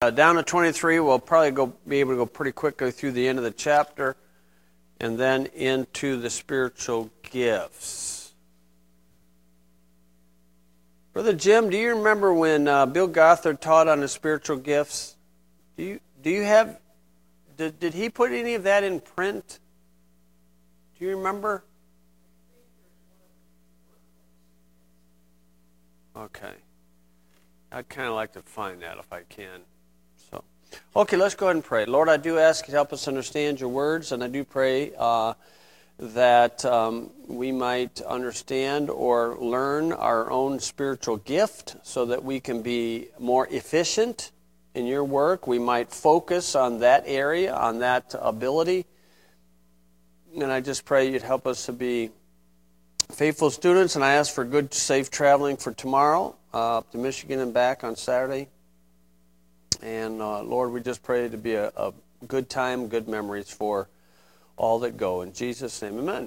Down to 23, we'll probably be able to go pretty quickly through the end of the chapter and then into the spiritual gifts. Brother Jim, do you remember when Bill Gothard taught on the spiritual gifts? Do you have, did he put any of that in print? Do you remember? Okay. I'd kind of like to find that if I can. Okay, let's go ahead and pray. Lord, I do ask you to help us understand your words, and I do pray that we might understand or learn our own spiritual gift so that we can be more efficient in your work. We might focus on that area, on that ability. And I just pray you'd help us to be faithful students, and I ask for good, safe traveling for tomorrow up to Michigan and back on Saturday. And Lord, we just pray to be a good time, good memories for all that go. In Jesus' name, amen.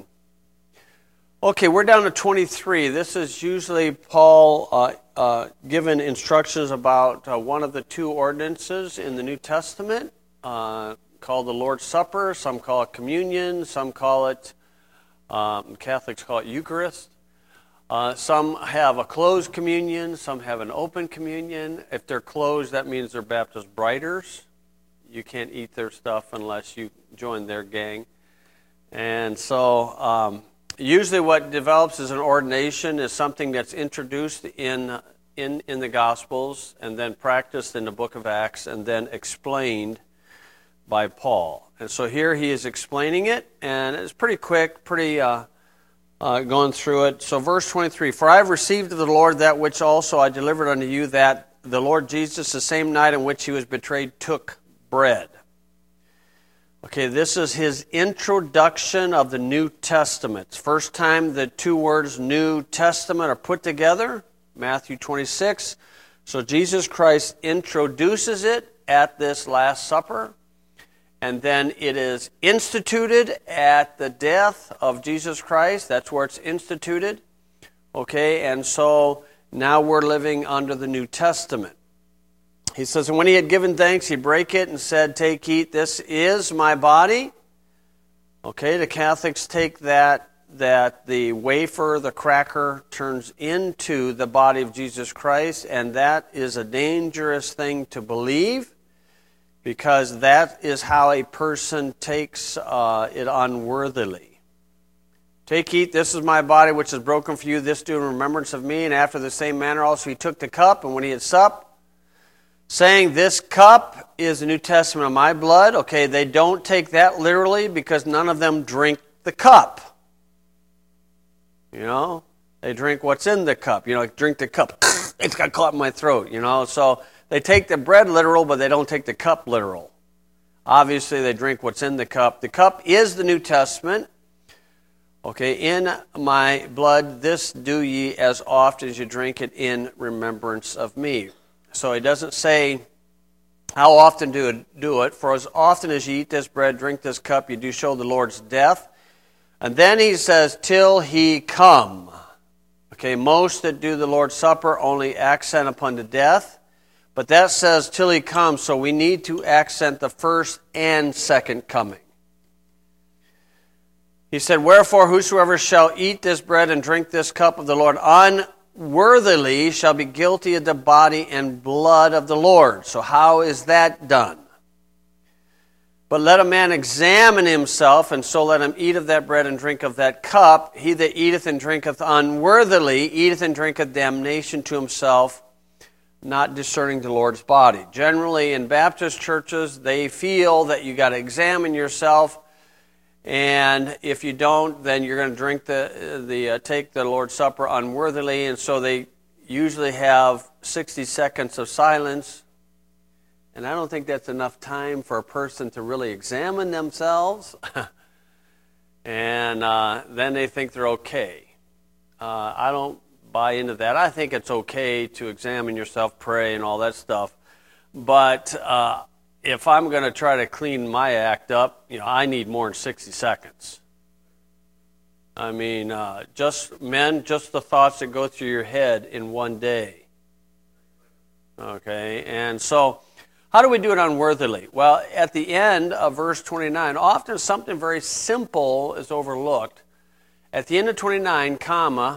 Okay, we're down to 23. This is usually Paul given instructions about one of the two ordinances in the New Testament called the Lord's Supper. Some call it communion. Some call it, Catholics call it Eucharist. Some have a closed communion, some have an open communion. If they're closed, that means they're Baptist Briders. You can't eat their stuff unless you join their gang. And so usually what develops as an ordination is something that's introduced in the Gospels and then practiced in the book of Acts and then explained by Paul. And so here he is explaining it, and it's pretty quick, pretty... going through it. So verse 23, "For I have received of the Lord that which also I delivered unto you, that the Lord Jesus, the same night in which he was betrayed, took bread." Okay, this is his introduction of the New Testament. It's first time the two words New Testament are put together, Matthew 26. So Jesus Christ introduces it at this Last Supper. And then it is instituted at the death of Jesus Christ. That's where it's instituted. Okay, and so now we're living under the New Testament. He says, "And when he had given thanks, he brake it and said, Take, eat, this is my body." Okay, the Catholics take that the wafer, the cracker, turns into the body of Jesus Christ, and that is a dangerous thing to believe, because that is how a person takes it unworthily. "Take, eat, this is my body which is broken for you, this do in remembrance of me. And after the same manner also he took the cup, and when he had supped, saying, This cup is the New Testament of my blood." Okay, they don't take that literally because none of them drink the cup. You know, they drink what's in the cup. You know, like drink the cup. It's got caught in my throat, you know, so... They take the bread literal, but they don't take the cup literal. Obviously, they drink what's in the cup. The cup is the New Testament. Okay, "In my blood, this do ye as oft as you drink it in remembrance of me." So he doesn't say how often do it. "For as often as you eat this bread, drink this cup, you do show the Lord's death." And then he says, "Till he come." Okay, most that do the Lord's Supper only accent upon the death. But that says till he comes, so we need to accent the first and second coming. He said, "Wherefore whosoever shall eat this bread and drink this cup of the Lord unworthily shall be guilty of the body and blood of the Lord." So how is that done? "But let a man examine himself, and so let him eat of that bread and drink of that cup. He that eateth and drinketh unworthily eateth and drinketh damnation to himself, not discerning the Lord's body." Generally, in Baptist churches, they feel that you got to examine yourself, and if you don't, then you're going to drink take the Lord's Supper unworthily. And so they usually have 60 seconds of silence, and I don't think that's enough time for a person to really examine themselves. And then they think they're okay. I don't buy into that. I think it's okay to examine yourself, pray, and all that stuff. But if I'm going to try to clean my act up, I need more than 60 seconds. I mean, just the thoughts that go through your head in one day. Okay, and so How do we do it unworthily? Well, at the end of verse 29, often something very simple is overlooked. At the end of 29, comma,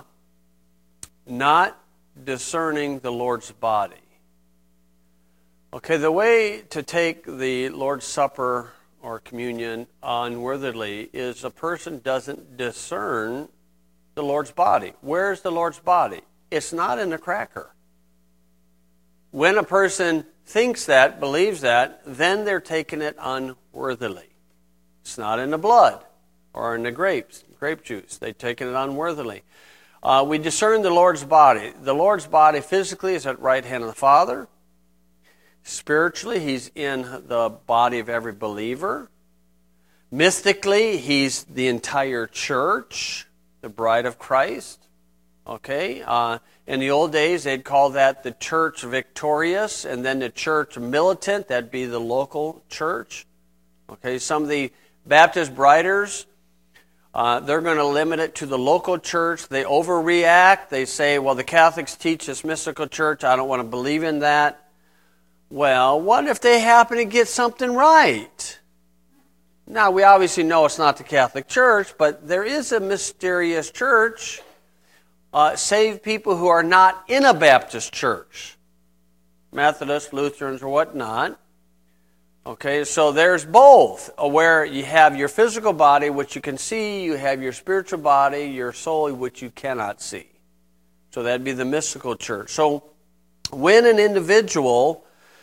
not discerning the Lord's body. Okay, the way to take the Lord's Supper or communion unworthily is a person doesn't discern the Lord's body. Where's the Lord's body? It's not in the cracker. When a person thinks that, believes that, then they're taking it unworthily. It's not in the blood or in the grape juice. They've taken it unworthily. We discern the Lord's body. The Lord's body physically is at the right hand of the Father. Spiritually, He's in the body of every believer. Mystically, He's the entire church, the bride of Christ. Okay? In the old days, they'd call that the church victorious, and then the church militant. That'd be the local church. Okay? Some of the Baptist writers, they're going to limit it to the local church. They overreact. They say, well, the Catholics teach this mystical church. I don't want to believe in that. Well, what if they happen to get something right? Now, we obviously know it's not the Catholic Church, but there is a mysterious church, save people who are not in a Baptist church, Methodists, Lutherans, or whatnot. Okay, so there's both, where you have your physical body, which you can see, you have your spiritual body, your soul, which you cannot see. So that'd be the mystical church. So when an individual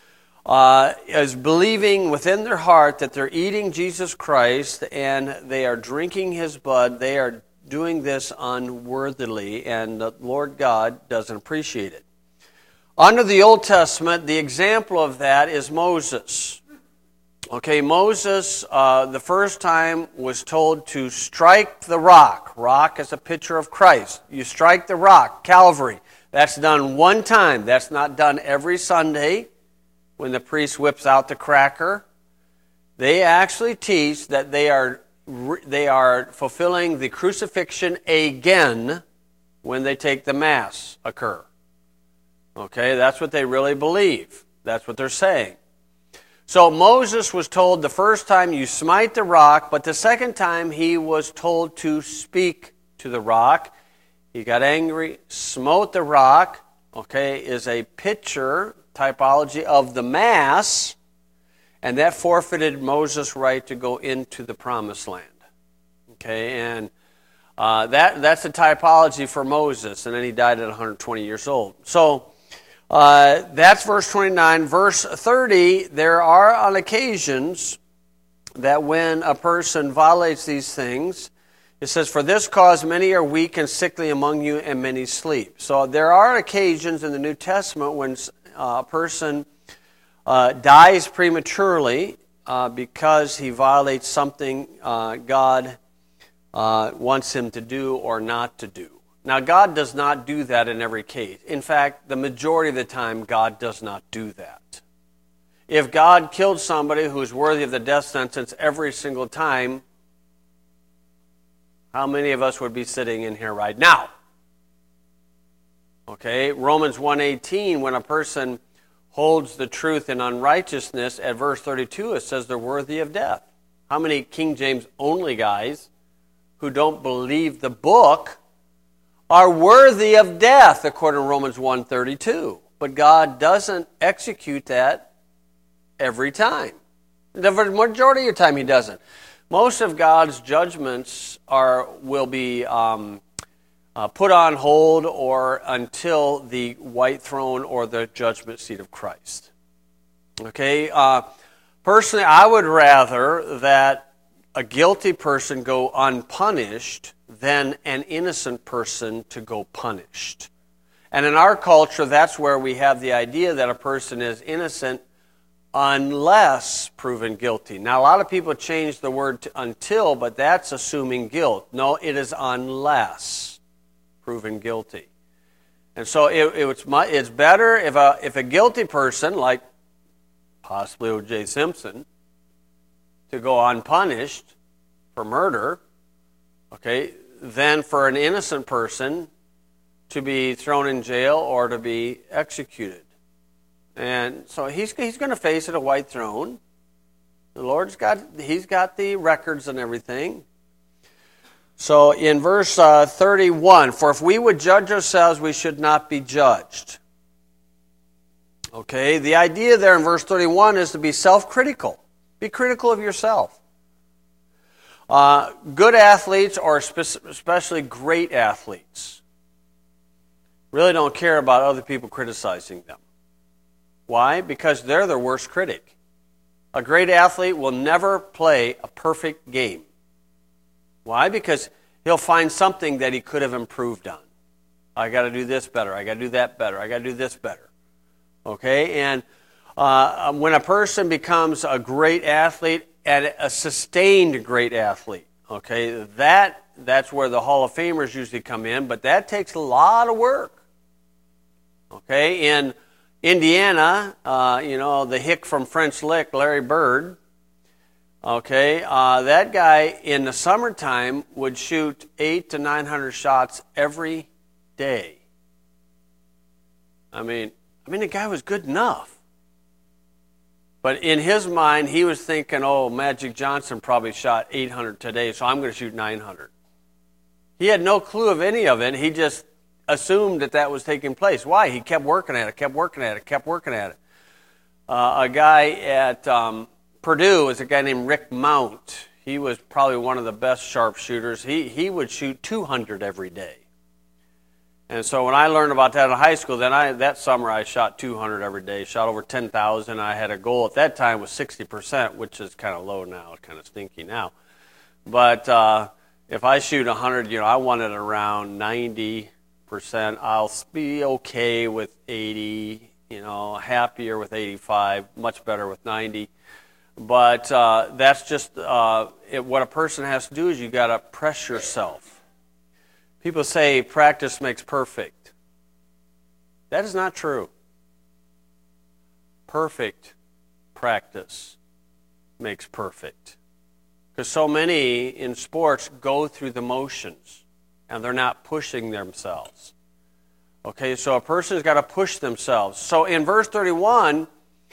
is believing within their heart that they're eating Jesus Christ and they are drinking His blood, they are doing this unworthily, and the Lord God doesn't appreciate it. Under the Old Testament, the example of that is Moses. Okay, Moses, the first time was told to strike the rock. Rock is a picture of Christ. You strike the rock, Calvary. That's done one time. That's not done every Sunday when the priest whips out the cracker. They actually teach that they are fulfilling the crucifixion again when they take the Mass occur. Okay, that's what they really believe. That's what they're saying. So Moses was told the first time you smite the rock, but the second time he was told to speak to the rock. He got angry, smote the rock, okay, is a picture, typology of the Mass, and that forfeited Moses' right to go into the Promised Land. Okay, and that's a typology for Moses, and then he died at 120 years old. So that's verse 29. Verse 30, there are on occasions that when a person violates these things, it says, for this cause many are weak and sickly among you, and many sleep. So there are occasions in the New Testament when a person dies prematurely because he violates something God wants him to do or not to do. Now, God does not do that in every case. In fact, the majority of the time, God does not do that. If God killed somebody who is worthy of the death sentence every single time, how many of us would be sitting in here right now? Okay, Romans 1:18, when a person holds the truth in unrighteousness, at verse 32, it says they're worthy of death. How many King James only guys who don't believe the book are worthy of death, according to Romans 1:32? But God doesn't execute that every time. The majority of the time He doesn't. Most of God's judgments will be put on hold or until the white throne or the judgment seat of Christ. Okay? Personally, I would rather that a guilty person go unpunished than an innocent person to go punished. And in our culture, that's where we have the idea that a person is innocent unless proven guilty. Now, a lot of people change the word to until, but that's assuming guilt. No, it is unless proven guilty. And so it's better if a guilty person, like possibly O.J. Simpson, to go unpunished for murder, okay, than for an innocent person to be thrown in jail or to be executed. And so he's going to face at a white throne. The Lord's he's got the records and everything. So in verse 31, for if we would judge ourselves, we should not be judged. Okay, the idea there in verse 31 is to be self-critical. Be critical of yourself. Good athletes, or especially great athletes, really don't care about other people criticizing them. Why? Because they're their worst critic. A great athlete will never play a perfect game. Why? Because he'll find something that he could have improved on. I got to do this better. I got to do that better. I got to do this better. Okay? And when a person becomes a great athlete, and a sustained great athlete, okay, that's where the Hall of Famers usually come in, but that takes a lot of work. Okay? In Indiana, the hick from French Lick, Larry Bird, okay, that guy in the summertime would shoot 800 to 900 shots every day. I mean, the guy was good enough. But in his mind, he was thinking, oh, Magic Johnson probably shot 800 today, so I'm going to shoot 900. He had no clue of any of it. He just assumed that was taking place. Why? He kept working at it, kept working at it, kept working at it. A guy at Purdue was a guy named Rick Mount. He was probably one of the best sharpshooters. He would shoot 200 every day. And so when I learned about that in high school, then that summer I shot 200 every day, shot over 10,000. I had a goal at that time was 60%, which is kind of low now, kind of stinky now. But if I shoot 100, I want it around 90%. I'll be okay with 80, happier with 85, much better with 90. But that's just what a person has to do is you got to press yourself. People say practice makes perfect. That is not true. Perfect practice makes perfect. Because so many in sports go through the motions and they're not pushing themselves. Okay, so a person's got to push themselves. So in verse 31,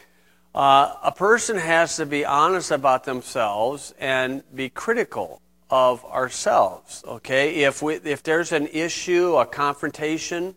a person has to be honest about themselves and be critical of ourselves, okay? If there's an issue, a confrontation,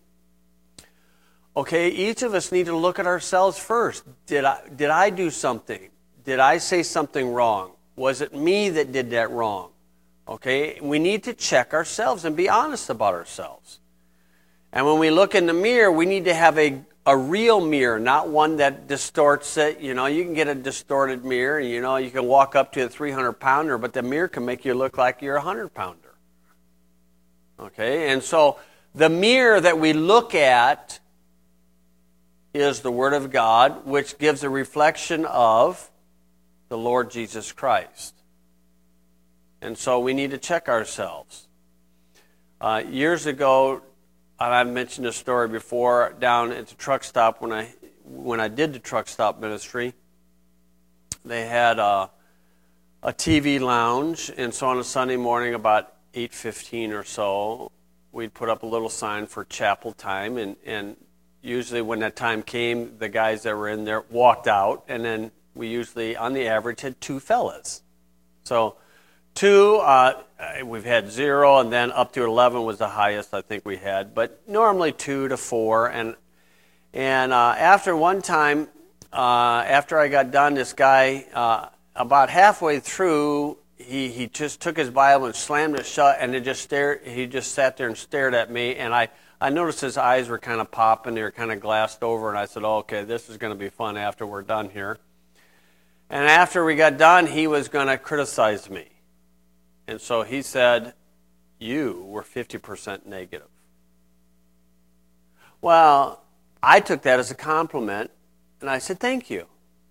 okay, each of us need to look at ourselves first. Did I do something? Did I say something wrong? Was it me that did that wrong? Okay, we need to check ourselves and be honest about ourselves. And when we look in the mirror, we need to have a real mirror, not one that distorts it. You can get a distorted mirror. You can walk up to a 300-pounder, but the mirror can make you look like you're a 100-pounder. Okay, and so the mirror that we look at is the Word of God, which gives a reflection of the Lord Jesus Christ. And so we need to check ourselves. Years ago, and I've mentioned this story before, down at the truck stop when I did the truck stop ministry, they had a TV lounge, and so on a Sunday morning about 8:15 or so, we'd put up a little sign for chapel time, and usually when that time came, the guys that were in there walked out, and then we usually, on the average, had 2 fellas. So 2, we've had 0, and then up to 11 was the highest I think we had. But normally 2 to 4. And after one time, after I got done, this guy, about halfway through, he just took his Bible and slammed it shut, and he just sat there and stared at me. And I noticed his eyes were kind of popping. They were kind of glassed over. And I said, oh, okay, this is going to be fun after we're done here. And after we got done, he was going to criticize me. And so he said, you were 50% negative. Well, I took that as a compliment, and I said, thank you.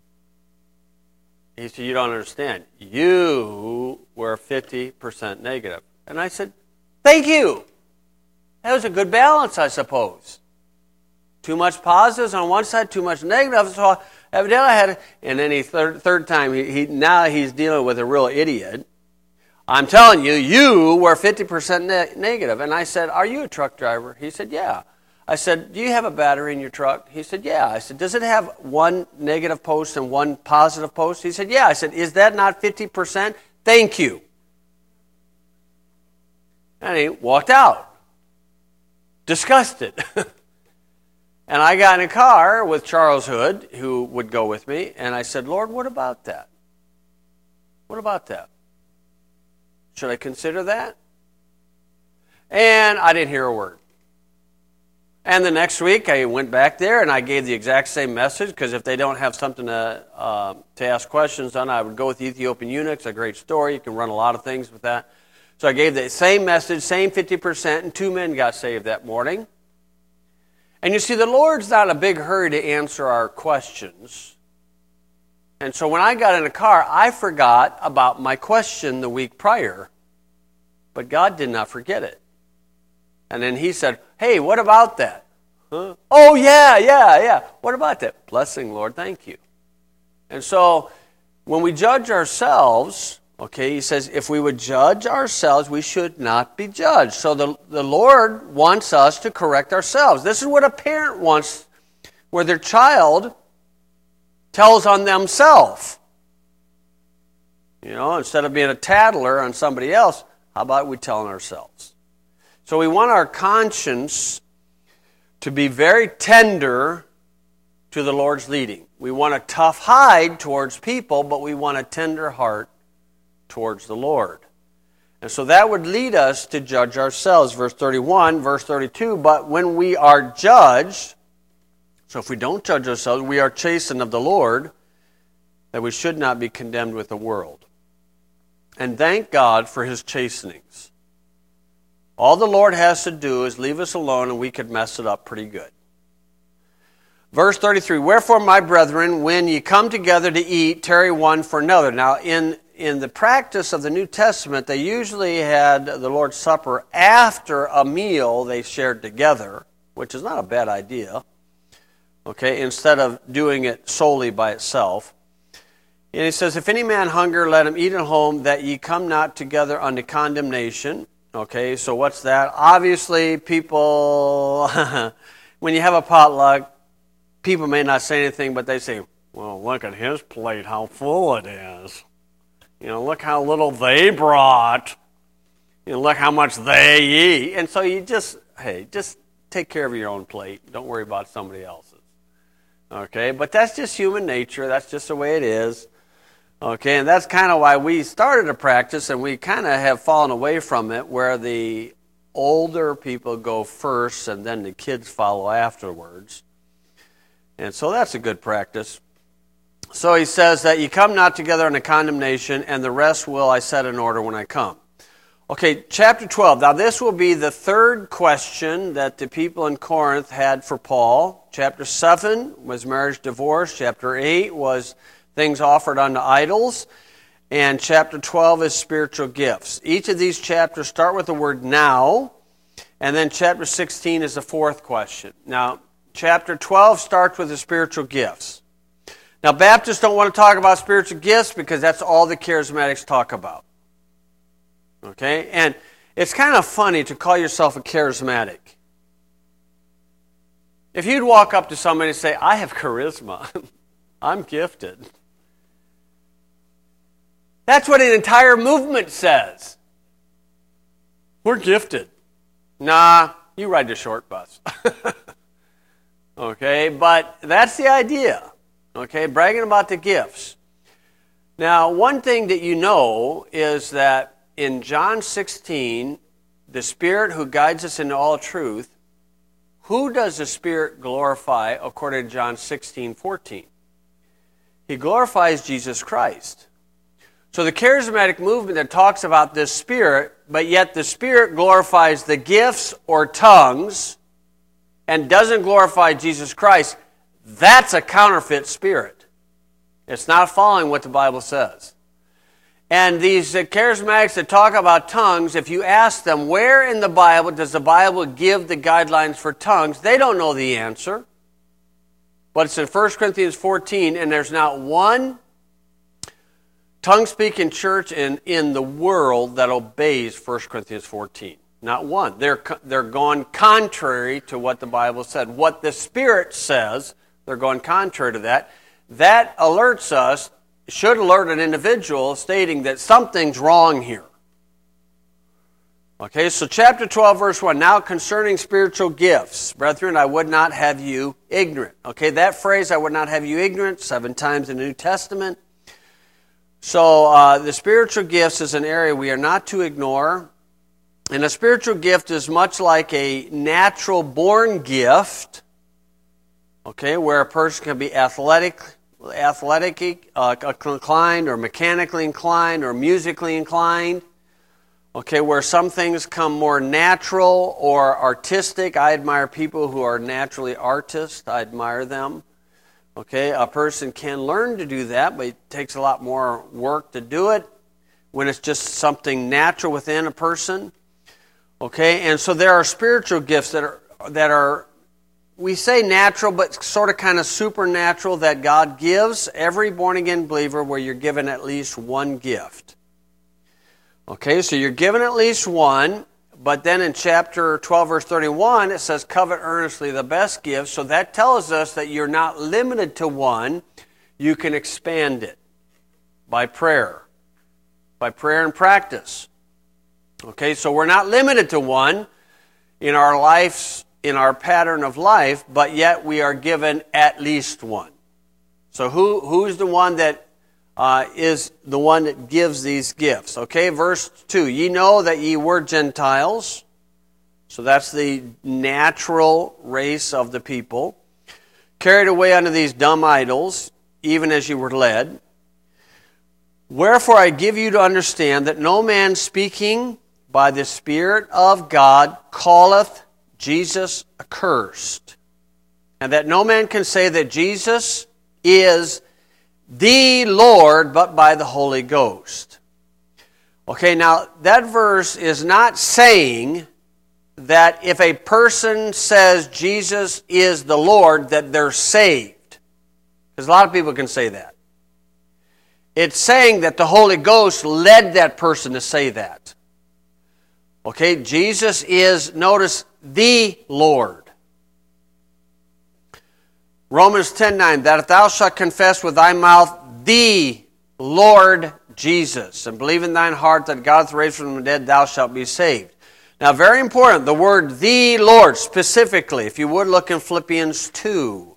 He said, you don't understand. You were 50% negative. And I said, thank you. That was a good balance, I suppose. Too much positives on one side, too much negatives. So evidently I had, and then third time, now he's dealing with a real idiot. I'm telling you, you were 50% negative. And I said, are you a truck driver? He said, yeah. I said, do you have a battery in your truck? He said, yeah. I said, does it have one negative post and one positive post? He said, yeah. I said, is that not 50%? Thank you. And he walked out, disgusted. And I got in a car with Charles Hood, who would go with me, and I said, Lord, what about that? What about that? Should I consider that? And I didn't hear a word. And the next week, I went back there, and I gave the exact same message, because if they don't have something to ask questions on, I would go with the Ethiopian eunuch. It's a great story. You can run a lot of things with that. So I gave the same message, same 50%, and 2 men got saved that morning. And you see, the Lord's not in a big hurry to answer our questions. And so when I got in the car, I forgot about my question the week prior. But God did not forget it. And then he said, hey, what about that? Huh? Oh, yeah. What about that? Blessing, Lord, thank you. And so when we judge ourselves, okay, he says, if we would judge ourselves, we should not be judged. So the Lord wants us to correct ourselves. This is what a parent wants, where their child tells on themselves. You know, instead of being a tattler on somebody else, how about we tell on ourselves? So we want our conscience to be very tender to the Lord's leading. We want a tough hide towards people, but we want a tender heart towards the Lord. And so that would lead us to judge ourselves. Verse 31, verse 32, but when we are judged, so if we don't judge ourselves, we are chastened of the Lord, that we should not be condemned with the world. And thank God for his chastenings. All the Lord has to do is leave us alone, and we could mess it up pretty good. Verse 33, wherefore, my brethren, when ye come together to eat, tarry one for another. Now, in the practice of the New Testament, they usually had the Lord's Supper after a meal they shared together, which is not a bad idea, okay, instead of doing it solely by itself. And he says, if any man hunger, let him eat at home, that ye come not together unto condemnation. Okay, so what's that? Obviously, people, when you have a potluck, people may not say anything, but they say, well, look at his plate, how full it is. You know, look how little they brought. You know, look how much they eat. And so you just take care of your own plate. Don't worry about somebody else's. Okay, but that's just human nature. That's just the way it is. Okay, and that's kind of why we started a practice, and we kind of have fallen away from it, where the older people go first and then the kids follow afterwards. And so that's a good practice. So he says that you come not together in a condemnation, and the rest will I set in order when I come. Okay, chapter 12. Now this will be the third question that the people in Corinth had for Paul. Chapter 7 was marriage, divorce. Chapter 8 was things offered unto idols. And chapter 12 is spiritual gifts. Each of these chapters start with the word now, and then chapter 16 is the fourth question. Now, chapter 12 starts with the spiritual gifts. Now, Baptists don't want to talk about spiritual gifts because that's all the charismatics talk about. Okay? And it's kind of funny to call yourself a charismatic. If you'd walk up to somebody and say, I have charisma, I'm gifted. That's what an entire movement says. We're gifted. Nah, you ride the short bus. Okay, but that's the idea. Okay, bragging about the gifts. Now, one thing that you know is that in John 16, the Spirit who guides us into all truth, who does the Spirit glorify according to John 16:14? He glorifies Jesus Christ. So the charismatic movement that talks about this Spirit, but yet the Spirit glorifies the gifts or tongues and doesn't glorify Jesus Christ, that's a counterfeit spirit. It's not following what the Bible says. And these charismatics that talk about tongues, if you ask them, where in the Bible does the Bible give the guidelines for tongues, they don't know the answer. But it's in 1 Corinthians 14, and there's not one tongue-speaking church in the world that obeys 1 Corinthians 14. not one. They're going contrary to what the Bible said. What the Spirit says, they're going contrary to that. That alerts us, should alert an individual stating that something's wrong here. Okay, so chapter 12, verse 1. Now concerning spiritual gifts, brethren, I would not have you ignorant. Okay, that phrase, I would not have you ignorant, 7 times in the New Testament. So the spiritual gifts is an area we are not to ignore. And a spiritual gift is much like a natural born gift, okay, where a person can be athletic inclined or mechanically inclined or musically inclined. Okay, where some things come more natural or artistic. I admire people who are naturally artists. I admire them. Okay, a person can learn to do that, but it takes a lot more work to do it when it's just something natural within a person. Okay, and so there are spiritual gifts that are we say natural, but sort of kind of supernatural that God gives every born-again believer, where you're given at least one gift. Okay, so you're given at least one, but then in chapter 12, verse 31, it says, covet earnestly the best gift. So that tells us that you're not limited to one. You can expand it by prayer and practice. Okay, so we're not limited to one in our lives, in our pattern of life, but yet we are given at least one. So who's the one that is the one that gives these gifts? Okay, verse 2. Ye know that ye were Gentiles. So that's the natural race of the people. Carried away unto these dumb idols, even as you were led. Wherefore I give you to understand that no man speaking by the Spirit of God calleth Jesus accursed. And that no man can say that Jesus is the Lord, but by the Holy Ghost. Okay, now that verse is not saying that if a person says Jesus is the Lord, that they're saved. Because a lot of people can say that. It's saying that the Holy Ghost led that person to say that. Okay, Jesus is, notice, the Lord. Romans 10:9, that if thou shalt confess with thy mouth the Lord Jesus, and believe in thine heart that God hath raised from the dead, thou shalt be saved. Now, very important, the word the Lord, specifically, if you would look in Philippians 2.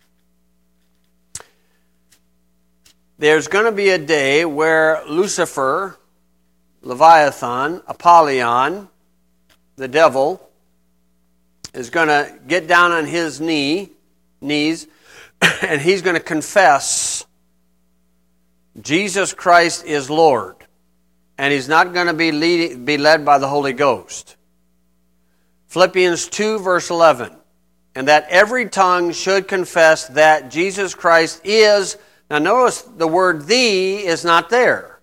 There's going to be a day where Lucifer, Leviathan, Apollyon, the devil, is going to get down on his knees, and he's going to confess Jesus Christ is Lord. And he's not going to be led by the Holy Ghost. Philippians 2, verse 11. And that every tongue should confess that Jesus Christ is, now notice the word "the" is not there,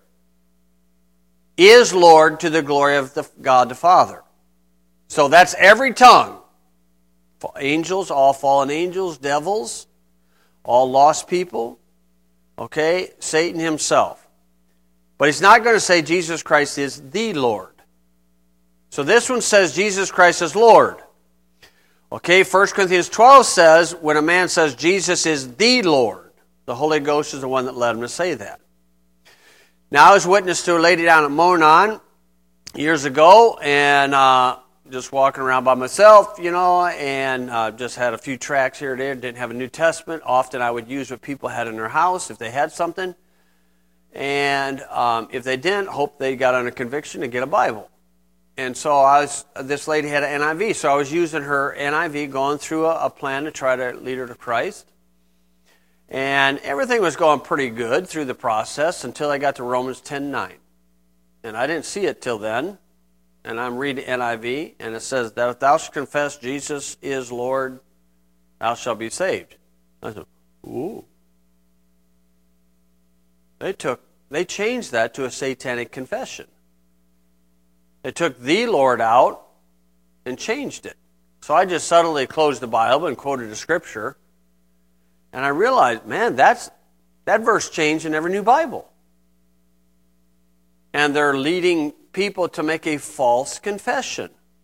is Lord, to the glory of God the Father. So that's every tongue. Angels, all fallen angels, devils, all lost people, okay, Satan himself. But he's not going to say Jesus Christ is the Lord. So this one says Jesus Christ is Lord. Okay, 1 Corinthians 12 says, when a man says Jesus is the Lord, the Holy Ghost is the one that led him to say that. Now, I was witness to a lady down at Monon years ago, and just walking around by myself, and just had a few tracts here and there. Didn't have a New Testament. Often I would use what people had in their house if they had something. And if they didn't, hope they got under conviction to get a Bible. And so this lady had an NIV, so I was using her NIV, going through a plan to try to lead her to Christ. And everything was going pretty good through the process until I got to Romans 10:9. And I didn't see it till then. And I'm reading NIV, and it says that if thou shalt confess Jesus is Lord, thou shalt be saved. I said, ooh. They changed that to a satanic confession. They took the Lord out and changed it. So I just subtly closed the Bible and quoted a scripture. And I realized, man, that verse changed in every new Bible. And they're leading people to make a false confession.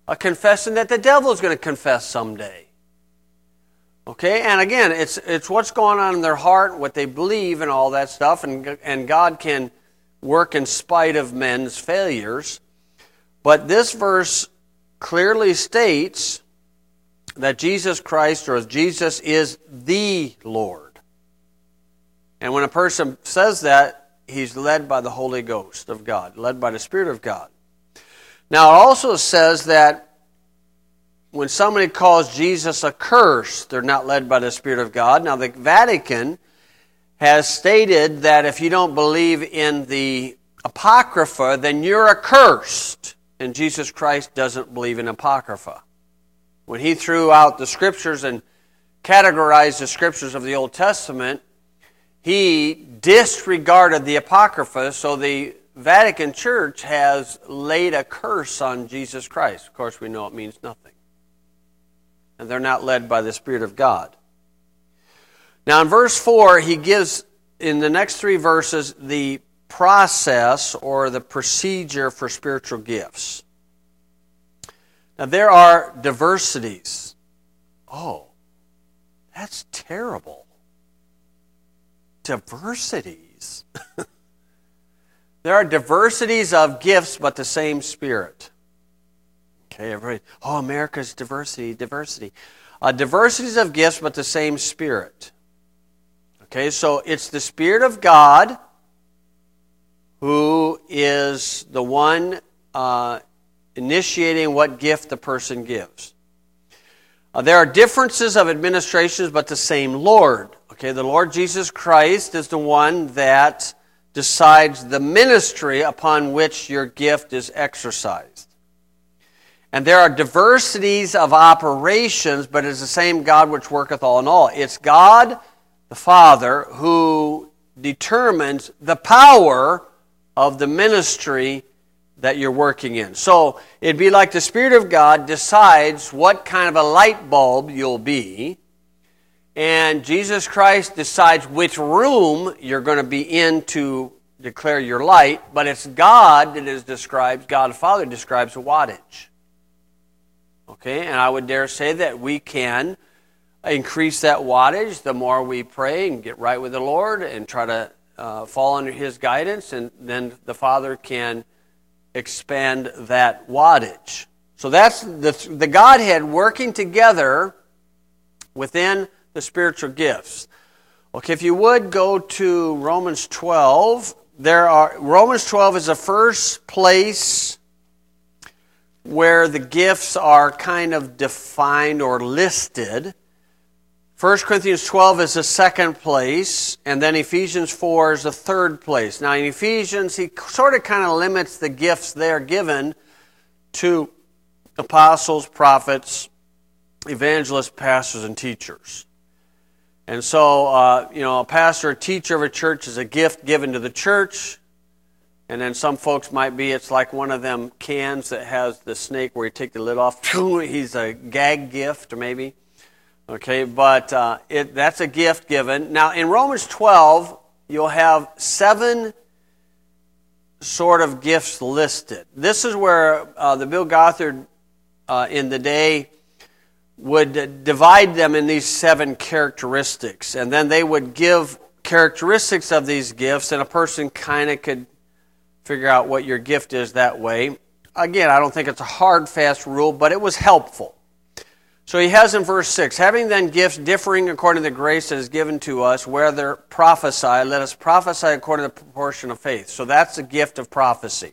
a confession that the devil is going to confess someday. Okay, and again, it's what's going on in their heart, what they believe, and all that stuff, and God can work in spite of men's failures. But this verse clearly states that Jesus Christ, or Jesus, is the Lord. And when a person says that, he's led by the Holy Ghost of God, led by the Spirit of God. Now, it also says that when somebody calls Jesus a curse, they're not led by the Spirit of God. Now, the Vatican has stated that if you don't believe in the Apocrypha, then you're accursed. And Jesus Christ doesn't believe in Apocrypha. When he threw out the Scriptures and categorized the Scriptures of the Old Testament, he disregarded the Apocrypha, so the Vatican Church has laid a curse on Jesus Christ. Of course, we know it means nothing. And they're not led by the Spirit of God. Now, in verse 4, he gives, in the next 3 verses, the process or the procedure for spiritual gifts. Now, there are diversities. Oh, that's terrible. Diversities. There are diversities of gifts, but the same Spirit. Okay, everybody, oh, America's diversity. Diversities of gifts, but the same Spirit. Okay, so it's the Spirit of God who is the one initiating what gift the person gives. There are differences of administrations, but the same Lord. Okay, the Lord Jesus Christ is the one that decides the ministry upon which your gift is exercised. And there are diversities of operations, but it is the same God which worketh all in all. It's God, the Father, who determines the power of the ministry that you're working in. So it'd be like the Spirit of God decides what kind of a light bulb you'll be, and Jesus Christ decides which room you're going to be in to declare your light, but it's God that is described, God the Father describes wattage. Okay, and I would dare say that we can increase that wattage the more we pray and get right with the Lord and try to fall under His guidance, and then the Father can expand that wattage. So that's the Godhead working together within the spiritual gifts. Okay, if you would go to Romans 12. Romans 12 is the first place where the gifts are kind of defined or listed. 1 Corinthians 12 is the second place, and then Ephesians 4 is the third place. Now in Ephesians, he sort of kind of limits the gifts there given to apostles, prophets, evangelists, pastors, and teachers. And so, a pastor or teacher of a church is a gift given to the church. And then some folks might be, it's like one of them cans that has the snake where you take the lid off. He's a gag gift, or maybe. Okay, but that's a gift given. Now, in Romans 12, you'll have 7 sort of gifts listed. This is where the Bill Gothard in the day would divide them in these 7 characteristics. And then they would give characteristics of these gifts, and a person kind of could figure out what your gift is that way. Again, I don't think it's a hard, fast rule, but it was helpful. So he has in verse 6, having then gifts differing according to the grace that is given to us, whether prophesy, let us prophesy according to the proportion of faith. So that's the gift of prophecy.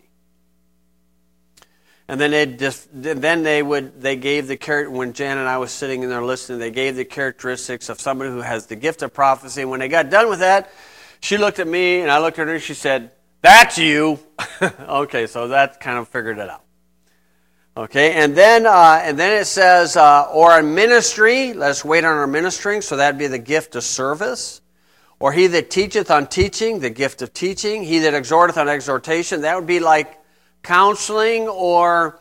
And then they gave the, when Jan and I was sitting in there listening, they gave the characteristics of somebody who has the gift of prophecy. And when they got done with that, she looked at me and I looked at her and she said, "That's you." Okay, so that kind of figured it out. Okay, and then it says, or in ministry, let us wait on our ministering, so that'd be the gift of service. Or he that teacheth on teaching, the gift of teaching. He that exhorteth on exhortation, that would be like counseling, or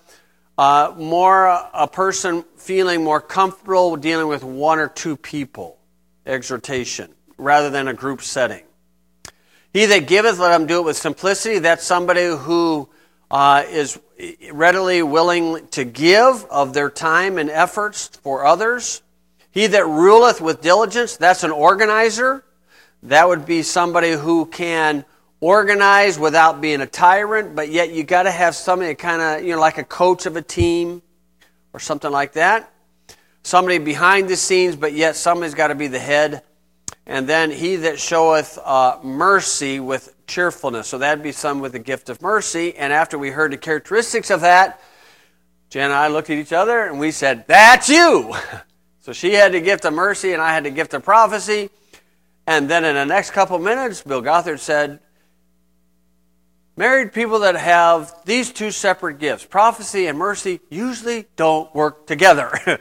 a person feeling more comfortable dealing with 1 or 2 people, exhortation, rather than a group setting. He that giveth, let him do it with simplicity. That's somebody who is readily willing to give of their time and efforts for others. He that ruleth with diligence, that's an organizer. That would be somebody who can organize without being a tyrant, but yet you got to have somebody kind of, like a coach of a team or something like that. Somebody behind the scenes, but yet somebody's got to be the head. And then he that showeth mercy with cheerfulness. So that'd be some with the gift of mercy. And after we heard the characteristics of that, Jen and I looked at each other and we said, "That's you!" So she had the gift of mercy and I had the gift of prophecy. And then in the next couple minutes, Bill Gothard said, married people that have these two separate gifts, prophecy and mercy, usually don't work together.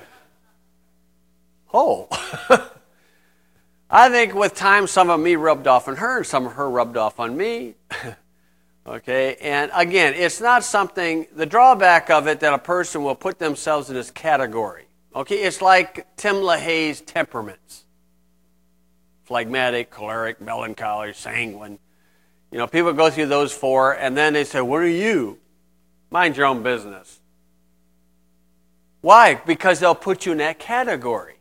Oh. I think with time, some of me rubbed off on her and some of her rubbed off on me. Okay, and again, it's not something, the drawback of it that a person will put themselves in this category. Okay, it's like Tim LaHaye's temperaments. Phlegmatic, choleric, melancholy, sanguine. People go through those four, and then they say, "What are you?" Mind your own business. Why? Because they'll put you in that category.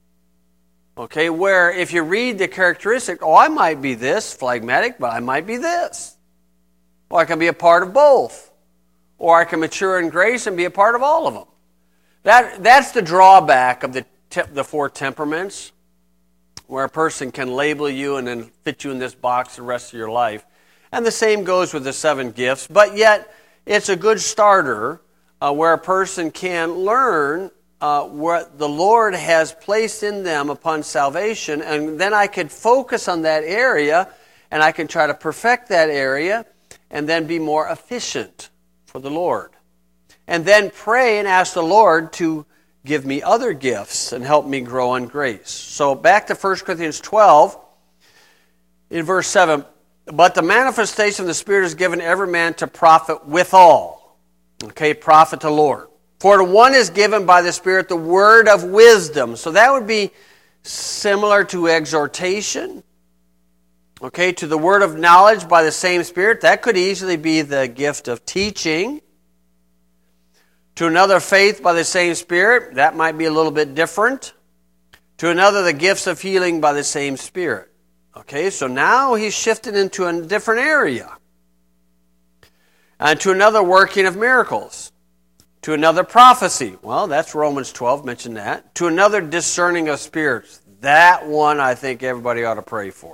Okay, where if you read the characteristic, I might be this, phlegmatic, but I might be this. Or I can be a part of both. Or I can mature in grace and be a part of all of them. That's the drawback of the four temperaments, where a person can label you and then fit you in this box the rest of your life. And the same goes with the 7 gifts, but yet it's a good starter where a person can learn what the Lord has placed in them upon salvation, and then I could focus on that area, and I can try to perfect that area, and then be more efficient for the Lord. And then pray and ask the Lord to give me other gifts and help me grow in grace. So back to 1 Corinthians 12, in verse 7, "But the manifestation of the Spirit is given every man to profit withal." Okay, profit to Lord. "For to one is given by the Spirit the word of wisdom." So that would be similar to exhortation. Okay, to the word of knowledge by the same Spirit. That could easily be the gift of teaching. To another, faith by the same Spirit. That might be a little bit different. To another, the gifts of healing by the same Spirit. Okay, so now he's shifted into a different area. And to another, working of miracles. To another, prophecy. Well, that's Romans 12, mentioned that. To another, discerning of spirits. That one I think everybody ought to pray for.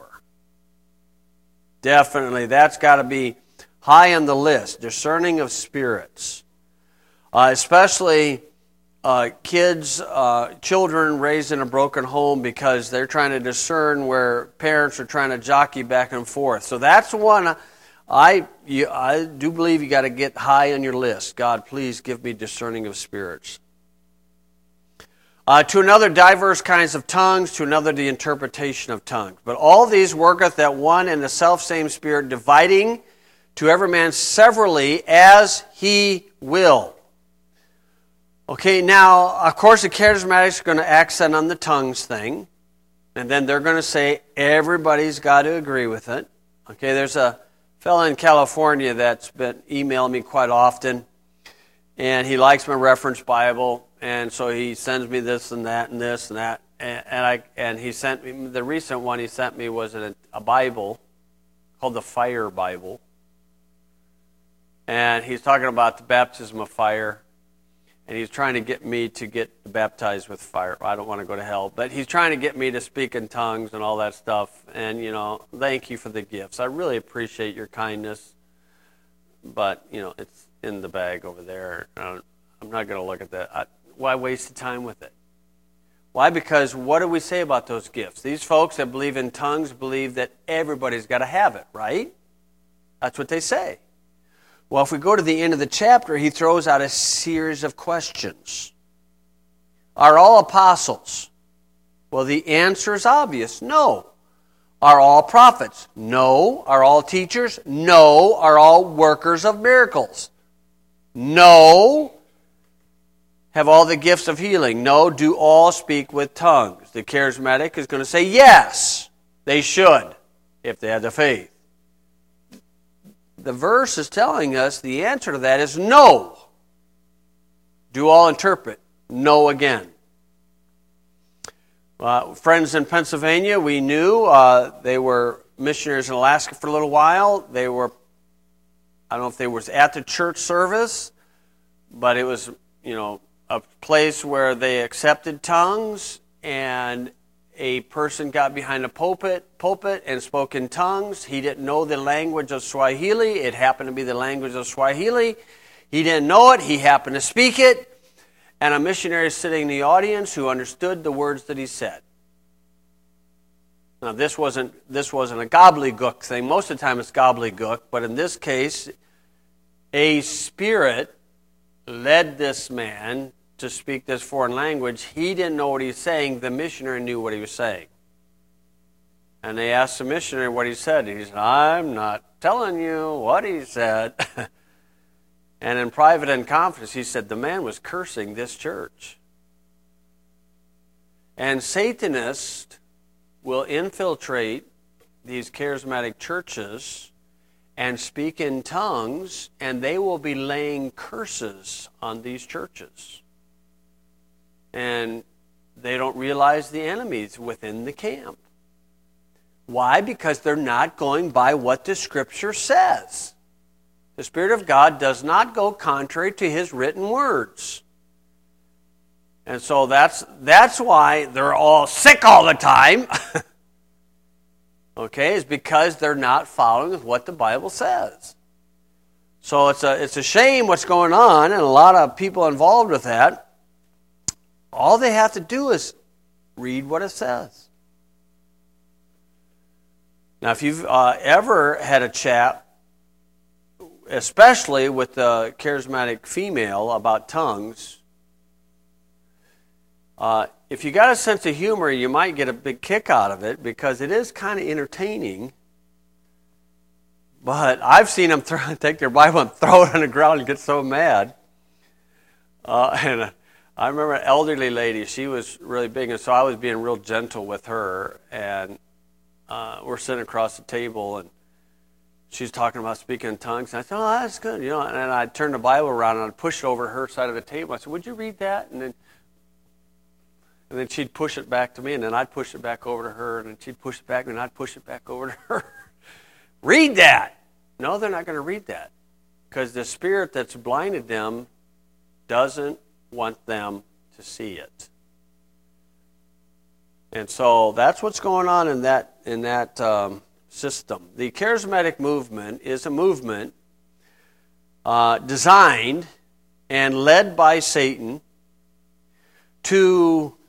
Definitely, that's got to be high on the list. Discerning of spirits. Especially kids, children raised in a broken home, because they're trying to discern where parents are trying to jockey back and forth. So that's one I do believe you got to get high on your list. God, please give me discerning of spirits. To another, diverse kinds of tongues. To another, the interpretation of tongues. But all these worketh that one and the selfsame Spirit, dividing to every man severally as he will. Okay, now, of course, the charismatics are going to accent on the tongues thing. And then they're going to say everybody's got to agree with it. Okay, there's a fellow in California that's been emailing me quite often. And he likes my reference Bible. And so he sends me this and that and this and that. And he sent me, the recent one he sent me was a Bible called the Fire Bible. And he's talking about the baptism of fire. And he's trying to get me to get baptized with fire. I don't want to go to hell. But he's trying to get me to speak in tongues and all that stuff. And, thank you for the gifts. I really appreciate your kindness. But, it's in the bag over there. I'm not going to look at that. Why waste the time with it? Why? Because what do we say about those gifts? These folks that believe in tongues believe that everybody's got to have it, right? That's what they say. Well, if we go to the end of the chapter, he throws out a series of questions. Are all apostles? Well, the answer is obvious. No. Are all prophets? No. Are all teachers? No. Are all workers of miracles? No. Have all the gifts of healing? No. Do all speak with tongues? The charismatic is going to say yes. They should, if they have the faith. the verse is telling us the answer to that is no. Do all interpret? No again. Friends in Pennsylvania, we knew they were missionaries in Alaska for a little while. They were, I don't know if they was at the church service, but it was, a place where they accepted tongues, and a person got behind a pulpit and spoke in tongues. He didn't know the language of Swahili. It happened to be the language of Swahili. He didn't know it. He happened to speak it. And a missionary sitting in the audience who understood the words that he said. Now, this wasn't a gobbledygook thing. Most of the time it's gobbledygook, but in this case, a spirit led this man to speak this foreign language. He didn't know what he was saying. The missionary knew what he was saying. And they asked the missionary what he said. And he said, I'm not telling you what he said. And in private and confidence, he said the man was cursing this church. And Satanists will infiltrate these charismatic churches and speak in tongues, and they will be laying curses on these churches. And they don't realize the enemies within the camp. Why? Because they're not going by what the Scripture says. The Spirit of God does not go contrary to His written words. And so that's why they're all sick all the time. Okay, is because they're not following what the Bible says. So it's a shame what's going on, and a lot of people involved with that. All they have to do is read what it says. Now, if you've ever had a chat, especially with the charismatic female, about tongues, if you got a sense of humor, you might get a big kick out of it because it is kind of entertaining. But I've seen them take their Bible and throw it on the ground and get so mad. And I remember an elderly lady, she was really big, and so I was being real gentle with her. And we're sitting across the table, and she's talking about speaking in tongues. And I said, oh, that's good. And I'd turn the Bible around, and I'd push it over her side of the table. I said, would you read that? And then she'd push it back to me, and then I'd push it back over to her, and then she'd push it back, and I'd push it back over to her. Read that! No, they're not going to read that, because the spirit that's blinded them doesn't want them to see it. And so that's what's going on in that system. The charismatic movement is a movement designed and led by Satan to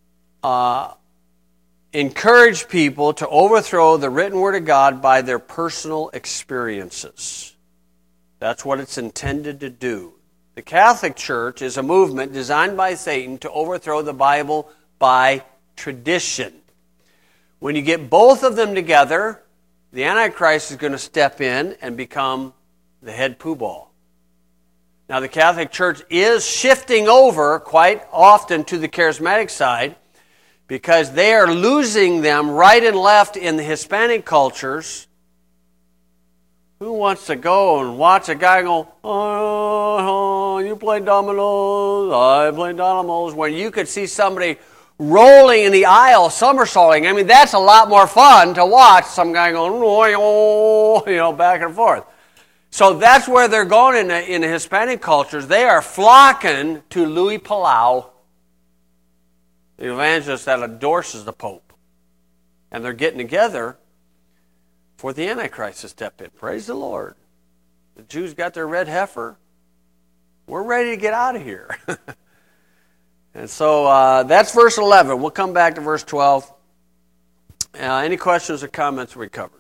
encourage people to overthrow the written Word of God by their personal experiences. That's what it's intended to do. The Catholic Church is a movement designed by Satan to overthrow the Bible by tradition. When you get both of them together, the Antichrist is going to step in and become the head poobah. Now, the Catholic Church is shifting over quite often to the charismatic side because they are losing them right and left in the Hispanic cultures. Who wants to go and watch a guy go, oh, you play dominoes, I play dominoes, when you could see somebody rolling in the aisle, somersaulting? I mean, that's a lot more fun to watch some guy going, back and forth. So that's where they're going in the Hispanic cultures. They are flocking to Luis Palau, the evangelist that endorses the Pope. And they're getting together for the Antichrist to step in. Praise the Lord. The Jews got their red heifer. We're ready to get out of here. And so that's verse 11. We'll come back to verse 12. Any questions or comments we covered?